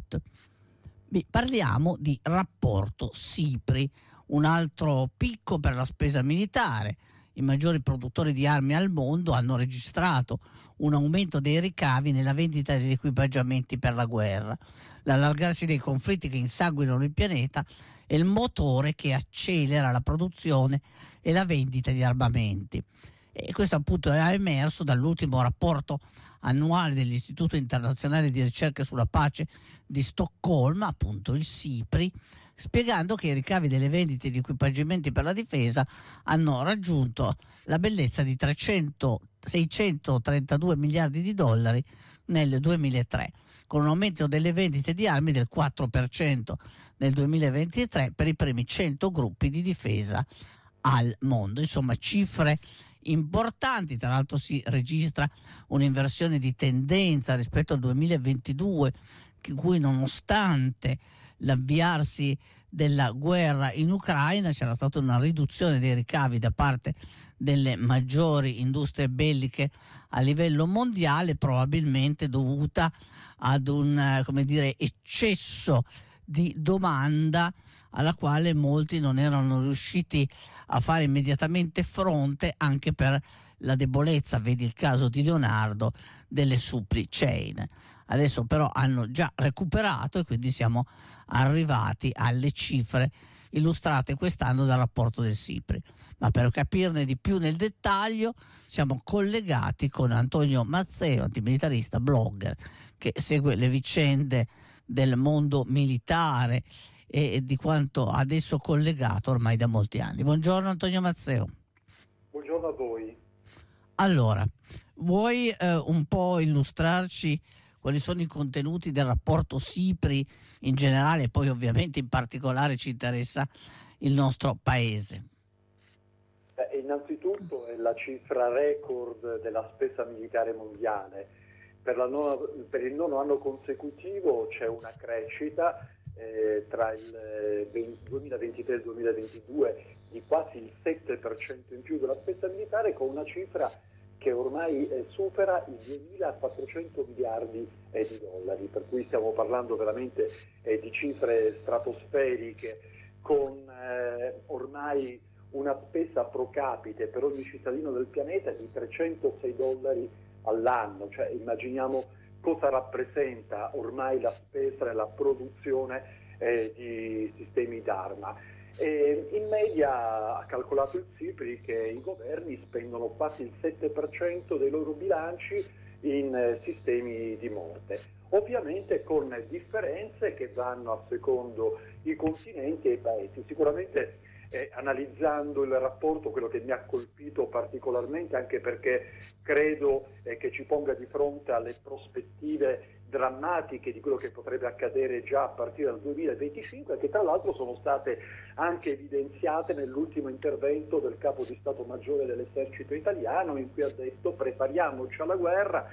spot. Parliamo di rapporto SIPRI, un altro picco per la spesa militare. I maggiori produttori di armi al mondo hanno registrato un aumento dei ricavi nella vendita degli equipaggiamenti per la guerra. L'allargarsi dei conflitti che insanguinano il pianeta è il motore che accelera la produzione e la vendita di armamenti. E questo appunto è emerso dall'ultimo rapporto annuale dell'Istituto Internazionale di Ricerca sulla Pace di Stoccolma, appunto il SIPRI, spiegando che i ricavi delle vendite di equipaggiamenti per la difesa hanno raggiunto la bellezza di 632 miliardi di dollari nel 2003, con un aumento delle vendite di armi del 4% nel 2023 per i primi 100 gruppi di difesa al mondo. Insomma, cifre importanti. Tra l'altro si registra un'inversione di tendenza rispetto al 2022, in cui nonostante l'avviarsi della guerra in Ucraina c'era stata una riduzione dei ricavi da parte delle maggiori industrie belliche a livello mondiale, probabilmente dovuta ad un eccesso di domanda alla quale molti non erano riusciti a fare immediatamente fronte, anche per la debolezza, vedi il caso di Leonardo, delle supply chain. Adesso però hanno già recuperato e quindi siamo arrivati alle cifre illustrate quest'anno dal rapporto del SIPRI. Ma per capirne di più nel dettaglio siamo collegati con Antonio Mazzeo, antimilitarista, blogger, che segue le vicende del mondo militare e di quanto adesso collegato ormai da molti anni. Buongiorno Antonio Mazzeo. Buongiorno a voi. Allora, vuoi un po' illustrarci quali sono i contenuti del rapporto SIPRI in generale e poi ovviamente in particolare ci interessa il nostro paese? Innanzitutto è la cifra record della spesa militare mondiale. Per il nono anno consecutivo c'è una crescita tra il 2023 e il 2022 di quasi il 7% in più della spesa militare, con una cifra che ormai supera i 2.400 miliardi di dollari, per cui stiamo parlando veramente di cifre stratosferiche, con ormai una spesa pro capite per ogni cittadino del pianeta di 306 dollari all'anno. Cioè, immaginiamo cosa rappresenta ormai la spesa e la produzione di sistemi d'arma. In media ha calcolato il SIPRI che i governi spendono quasi il 7% dei loro bilanci in sistemi di morte, ovviamente con differenze che vanno a secondo i continenti e i paesi. Sicuramente analizzando il rapporto, quello che mi ha colpito particolarmente, anche perché credo che ci ponga di fronte alle prospettive drammatiche di quello che potrebbe accadere già a partire dal 2025, che tra l'altro sono state anche evidenziate nell'ultimo intervento del capo di Stato Maggiore dell'Esercito italiano, in cui ha detto prepariamoci alla guerra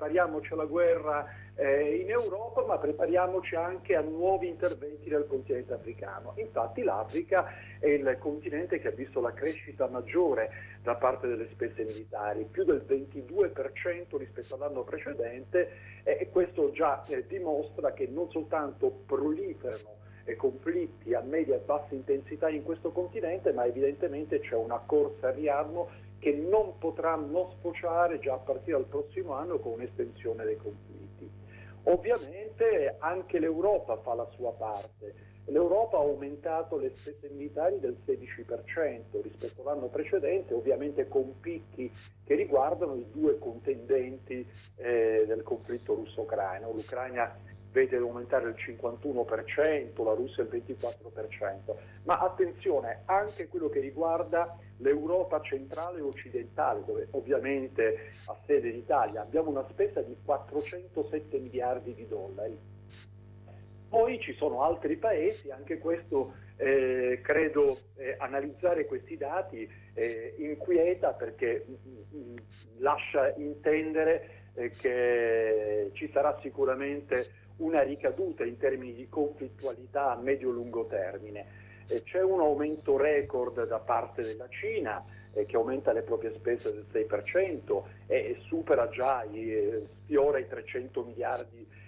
in Europa, ma prepariamoci anche a nuovi interventi nel continente africano. Infatti l'Africa è il continente che ha visto la crescita maggiore da parte delle spese militari, più del 22% rispetto all'anno precedente, e questo già dimostra che non soltanto proliferano conflitti a media e bassa intensità in questo continente, ma evidentemente c'è una corsa al riarmo che non potrà non sfociare già a partire dal prossimo anno con un'estensione dei conflitti. Ovviamente anche l'Europa fa la sua parte. L'Europa ha aumentato le spese militari del 16% rispetto all'anno precedente, ovviamente con picchi che riguardano i due contendenti del conflitto russo-ucraino. L'Ucraina vede aumentare il 51%, la Russia il 24%, ma attenzione, anche quello che riguarda l'Europa centrale e occidentale, dove ovviamente ha sede l'Italia, abbiamo una spesa di 407 miliardi di dollari. Poi ci sono altri paesi, anche questo credo analizzare questi dati inquieta, perché lascia intendere che ci sarà sicuramente una ricaduta in termini di conflittualità a medio-lungo termine. C'è un aumento record da parte della Cina che aumenta le proprie spese del 6% e supera già, sfiora i 300 miliardi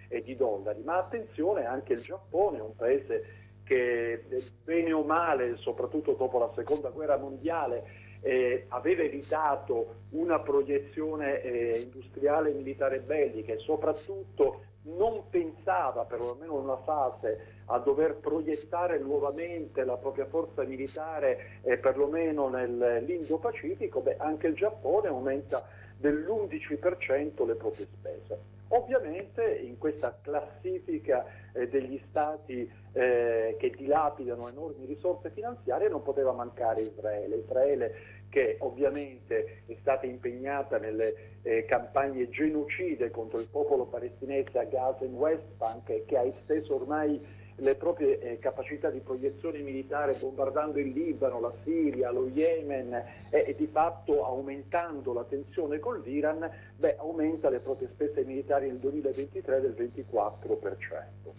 di dollari. Ma attenzione, anche il Giappone è un paese che bene o male, soprattutto dopo la seconda guerra mondiale, aveva evitato una proiezione industriale militare bellica e soprattutto non pensava, perlomeno in una fase, a dover proiettare nuovamente la propria forza militare perlomeno nell'Indo-Pacifico. Anche il Giappone aumenta dell'11% le proprie spese. Ovviamente in questa classifica degli stati che dilapidano enormi risorse finanziarie non poteva mancare Israele che ovviamente è stata impegnata nelle campagne genocide contro il popolo palestinese a Gaza e in West Bank e che ha esteso ormai le proprie capacità di proiezione militare bombardando il Libano, la Siria, lo Yemen e di fatto aumentando la tensione con l'Iran, aumenta le proprie spese militari nel 2023 del 24%.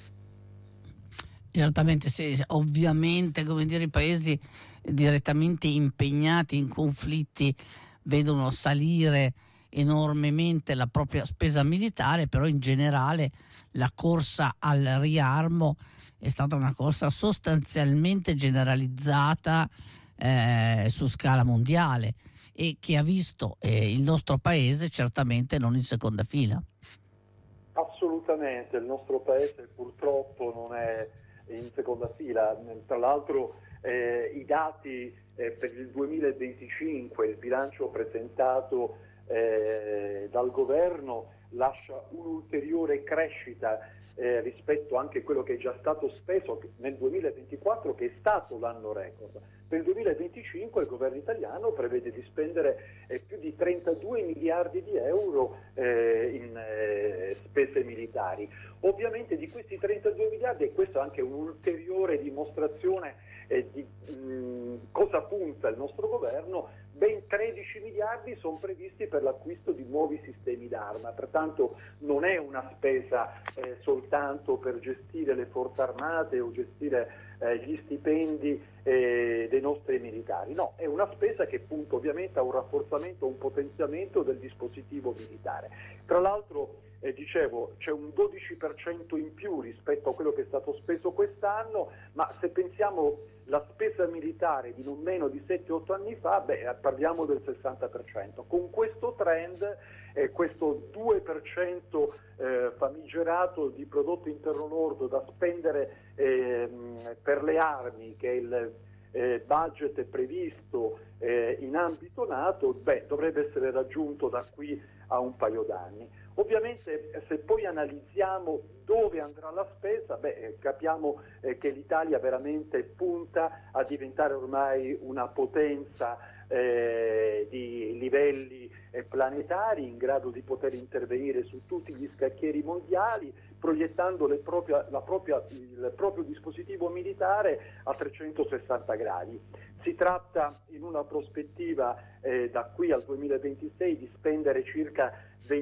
Certamente sì, ovviamente i paesi direttamente impegnati in conflitti vedono salire enormemente la propria spesa militare, però in generale la corsa al riarmo è stata una corsa sostanzialmente generalizzata su scala mondiale e che ha visto il nostro paese certamente non in seconda fila. Assolutamente, il nostro paese purtroppo non è in seconda fila. Tra l'altro i dati per il 2025, il bilancio presentato dal governo lascia un'ulteriore crescita rispetto anche a quello che è già stato speso nel 2024, che è stato l'anno record. Per il 2025 il governo italiano prevede di spendere più di 32 miliardi di euro in spese militari. Ovviamente di questi 32 miliardi, e questo è anche un'ulteriore dimostrazione di cosa punta il nostro governo, ben 13 miliardi sono previsti per l'acquisto di nuovi sistemi d'arma, pertanto non è una spesa soltanto per gestire le forze armate o gestire gli stipendi dei nostri militari, no, è una spesa che punta ovviamente a un rafforzamento, un potenziamento del dispositivo militare. Tra l'altro dicevo, c'è un 12% in più rispetto a quello che è stato speso quest'anno, ma se pensiamo la spesa militare di non meno di 7-8 anni fa, parliamo del 60%. Con questo trend, questo 2% famigerato di prodotto interno lordo da spendere per le armi, che è il budget previsto in ambito NATO, dovrebbe essere raggiunto da qui a un paio d'anni. Ovviamente se poi analizziamo dove andrà la spesa, capiamo che l'Italia veramente punta a diventare ormai una potenza di livelli planetari, in grado di poter intervenire su tutti gli scacchieri mondiali, proiettando il proprio dispositivo militare a 360 gradi. Si tratta in una prospettiva da qui al 2026 di spendere circa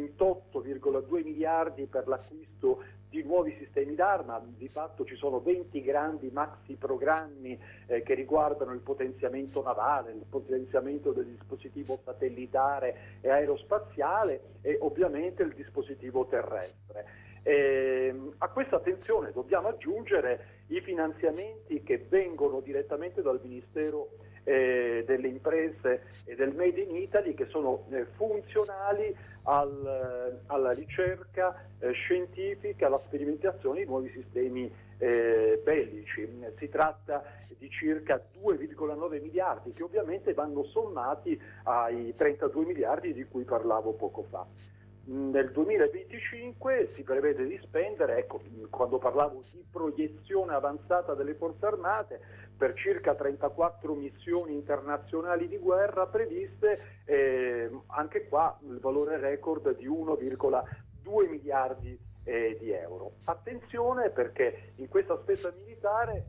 28,2 miliardi per l'acquisto di nuovi sistemi d'arma. Di fatto ci sono 20 grandi maxi programmi che riguardano il potenziamento navale, il potenziamento del dispositivo satellitare e aerospaziale e ovviamente il dispositivo terrestre. A questa attenzione dobbiamo aggiungere i finanziamenti che vengono direttamente dal Ministero delle imprese e del Made in Italy, che sono funzionali alla ricerca scientifica, alla sperimentazione di nuovi sistemi bellici. Si tratta di circa 2,9 miliardi che ovviamente vanno sommati ai 32 miliardi di cui parlavo poco fa. Nel 2025 si prevede di spendere, quando parlavo di proiezione avanzata delle forze armate, per circa 34 missioni internazionali di guerra previste, anche qua il valore record di 1,2 miliardi di euro. Attenzione, perché in questa spesa militare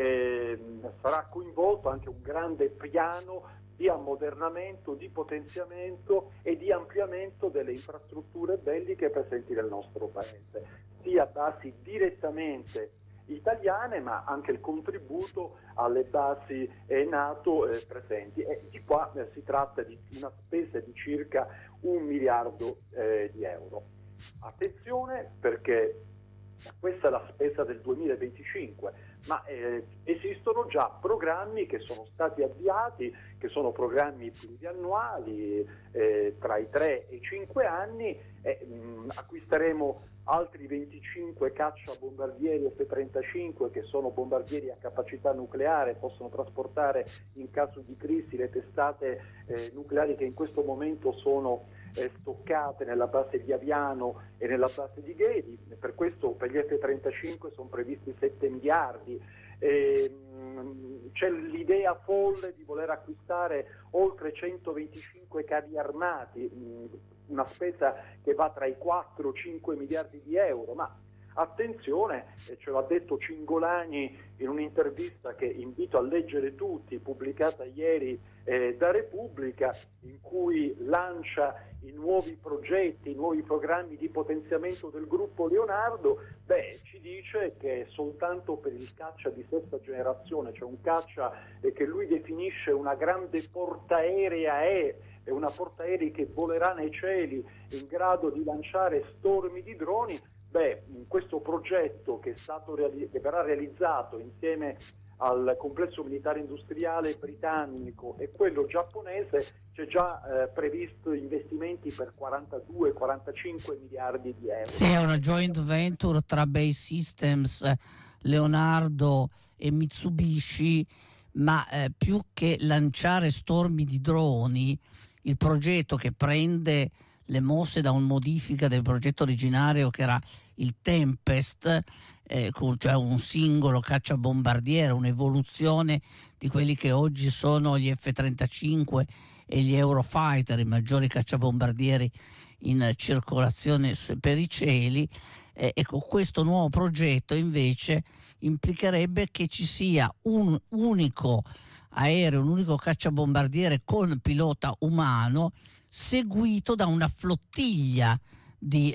sarà coinvolto anche un grande piano di ammodernamento, di potenziamento e di ampliamento delle infrastrutture belliche presenti nel nostro paese, sia basi direttamente italiane ma anche il contributo alle basi NATO presenti, e di qua si tratta di una spesa di circa 1 miliardo di euro. Attenzione, perché Questa è la spesa del 2025, ma esistono già programmi che sono stati avviati, che sono programmi pluriannuali, tra i 3 e i 5 anni, acquisteremo altri 25 cacciabombardieri F-35 che sono bombardieri a capacità nucleare, possono trasportare in caso di crisi le testate nucleari che in questo momento sono stoccate nella base di Aviano e nella base di Ghedi. Per questo per gli F-35 sono previsti 7 miliardi. C'è l'idea folle di voler acquistare oltre 125 carri armati, una spesa che va tra i 4 e 5 miliardi di euro, ma attenzione, ce l'ha detto Cingolani in un'intervista che invito a leggere tutti, pubblicata ieri da Repubblica, in cui lancia i nuovi progetti, i nuovi programmi di potenziamento del gruppo Leonardo. Ci dice che soltanto per il caccia di sesta generazione, cioè un caccia che lui definisce una grande portaerea, è una portaerei che volerà nei cieli in grado di lanciare stormi di droni. Questo progetto che verrà realizzato insieme al complesso militare industriale britannico e quello giapponese, c'è già previsto investimenti per 42-45 miliardi di euro. Sì, è una joint venture tra Base Systems, Leonardo e Mitsubishi, ma più che lanciare stormi di droni, il progetto, che prende le mosse da un modifica del progetto originario che era il Tempest, cioè un singolo cacciabombardiere, un'evoluzione di quelli che oggi sono gli F-35 e gli Eurofighter, i maggiori cacciabombardieri in circolazione per i cieli. Ecco, questo nuovo progetto invece implicherebbe che ci sia un unico aereo, un unico cacciabombardiere con pilota umano, seguito da una flottiglia di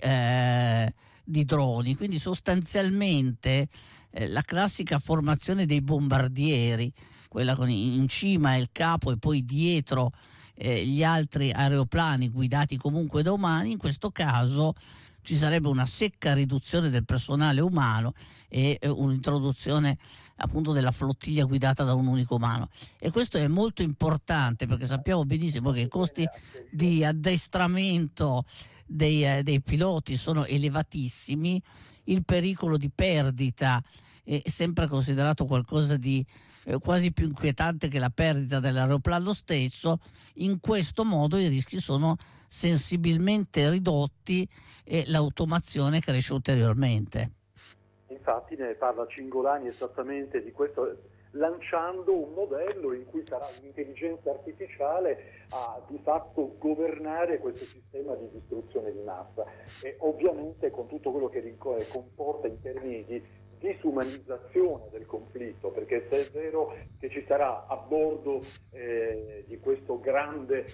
droni. Quindi sostanzialmente la classica formazione dei bombardieri, quella con in cima il capo e poi dietro gli altri aeroplani guidati comunque da umani, in questo caso ci sarebbe una secca riduzione del personale umano e un'introduzione appunto della flottiglia guidata da un unico umano. E questo è molto importante, perché sappiamo benissimo che i costi di addestramento dei piloti sono elevatissimi, il pericolo di perdita è sempre considerato qualcosa di quasi più inquietante che la perdita dell'aeroplano stesso. In questo modo i rischi sono sensibilmente ridotti e l'automazione cresce ulteriormente. Infatti ne parla Cingolani esattamente di questo, lanciando un modello in cui sarà l'intelligenza artificiale a di fatto governare questo sistema di distruzione di massa, e ovviamente con tutto quello che comporta in termini di disumanizzazione del conflitto, perché se è vero che ci sarà a bordo di questo grande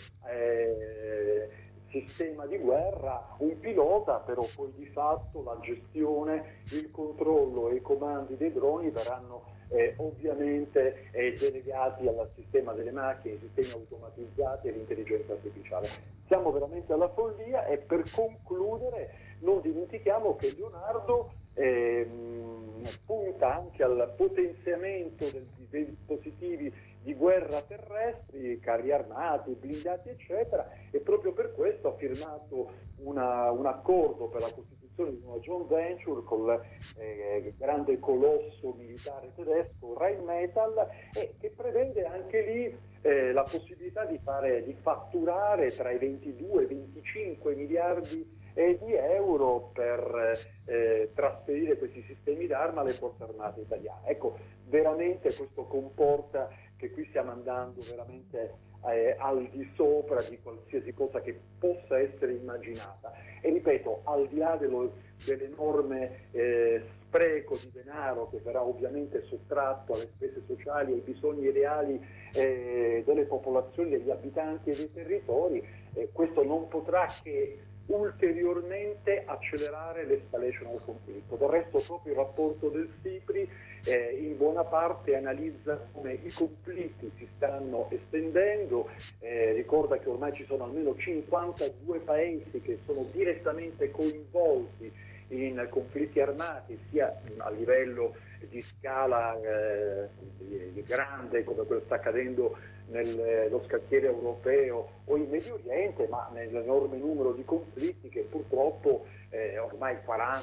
sistema di guerra un pilota, però poi di fatto la gestione, il controllo e i comandi dei droni verranno ovviamente delegati al sistema delle macchine, ai sistemi automatizzati e all'intelligenza artificiale. Siamo veramente alla follia, e per concludere non dimentichiamo che Leonardo punta anche al potenziamento dei dispositivi di guerra terrestri, carri armati, blindati eccetera, e proprio per questo ha firmato un accordo per la costituzione di una joint venture con il grande colosso militare tedesco Rheinmetall, che prevede anche lì la possibilità di fatturare tra i 22 e i 25 miliardi di euro per trasferire questi sistemi d'arma alle forze armate italiane. Ecco, veramente questo comporta che qui stiamo andando veramente al di sopra di qualsiasi cosa che possa essere immaginata. E ripeto, al di là dell'enorme spreco di denaro che verrà ovviamente sottratto alle spese sociali e ai bisogni reali delle popolazioni, degli abitanti e dei territori, questo non potrà che ulteriormente accelerare l'escalation al conflitto. Del resto proprio il rapporto del SIPRI in buona parte analizza come i conflitti si stanno estendendo, ricorda che ormai ci sono almeno 52 paesi che sono direttamente coinvolti in conflitti armati, sia a livello di scala grande come quello che sta accadendo nello scacchiere europeo o in Medio Oriente, ma nell'enorme numero di conflitti che purtroppo ormai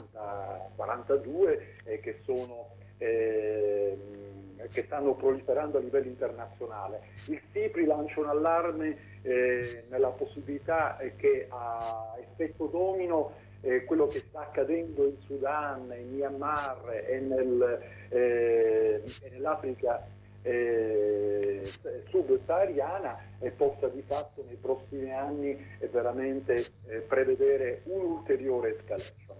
42 che stanno proliferando a livello internazionale. Il SIPRI lancia un allarme nella possibilità che a effetto domino quello che sta accadendo in Sudan, in Myanmar e nell'Africa subsahariana possa di fatto nei prossimi anni veramente prevedere un'ulteriore escalation.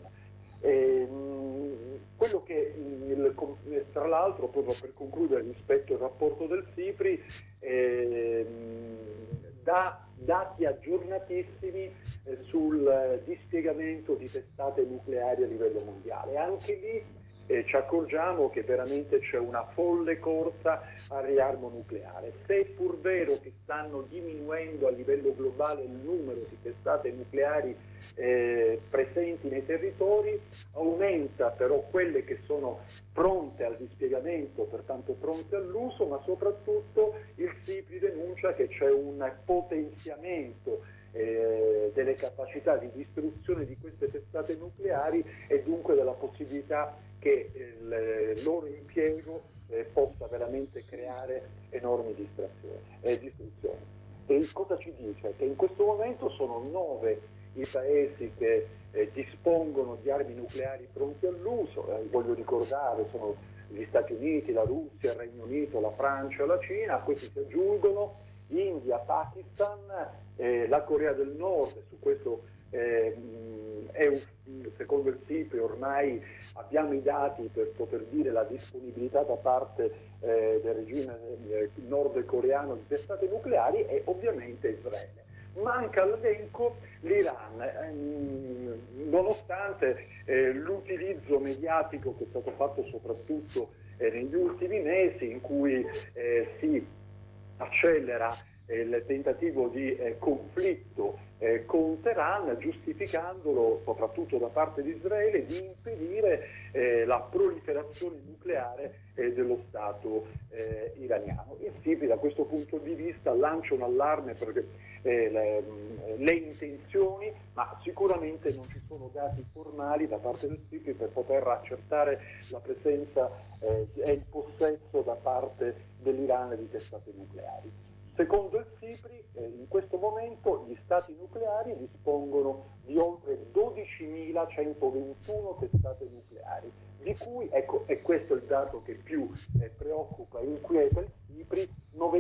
Quello che tra l'altro, proprio per concludere rispetto al rapporto del SIPRI, dà dati aggiornatissimi sul dispiegamento di testate nucleari a livello mondiale. Anche lì ci accorgiamo che veramente c'è una folle corsa al riarmo nucleare. Se è pur vero che stanno diminuendo a livello globale il numero di testate nucleari presenti nei territori, aumenta però quelle che sono pronte al dispiegamento, pertanto pronte all'uso, ma soprattutto il SIPRI denuncia che c'è un potenziamento delle capacità di distruzione di queste testate nucleari e dunque della possibilità che il loro impiego possa veramente creare enormi distruzioni. E cosa ci dice? Che in questo momento sono 9 i paesi che dispongono di armi nucleari pronti all'uso, voglio ricordare, sono gli Stati Uniti, la Russia, il Regno Unito, la Francia, la Cina, a questi si aggiungono India, Pakistan, la Corea del Nord. Su questo secondo il SIPRI ormai abbiamo i dati per poter dire la disponibilità da parte del regime nordcoreano di testate nucleari, e ovviamente Israele. Manca all'elenco l'Iran, nonostante l'utilizzo mediatico che è stato fatto soprattutto negli ultimi mesi, in cui si accelera il tentativo di conflitto con Teheran, giustificandolo soprattutto da parte di Israele di impedire la proliferazione nucleare dello Stato iraniano. Il SIPRI da questo punto di vista lancia un allarme per le intenzioni, ma sicuramente non ci sono dati formali da parte del SIPRI per poter accertare la presenza e il possesso da parte dell'Iran di testate nucleari. Secondo il SIPRI, in questo momento gli stati nucleari dispongono di oltre 12.121 testate nucleari, di cui, ecco, e questo è il dato che più preoccupa e inquieta il SIPRI,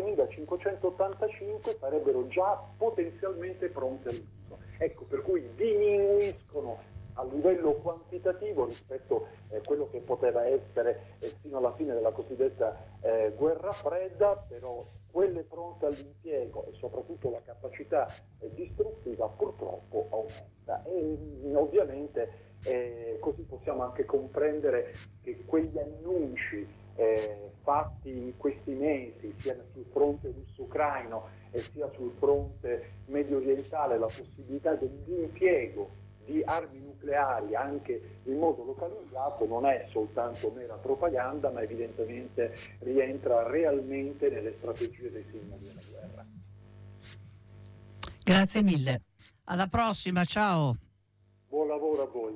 9.585 sarebbero già potenzialmente pronte all'uso. Ecco, per cui diminuiscono a livello quantitativo rispetto a quello che poteva essere fino alla fine della cosiddetta guerra fredda, però quelle pronte all'impiego e soprattutto la capacità distruttiva purtroppo aumenta. E ovviamente così possiamo anche comprendere che quegli annunci fatti in questi mesi, sia sul fronte russo-ucraino e sia sul fronte medio orientale, la possibilità dell'impiego di armi nucleari anche in modo localizzato, non è soltanto mera propaganda, ma evidentemente rientra realmente nelle strategie dei signori della guerra. Grazie mille. Alla prossima, ciao. Buon lavoro a voi.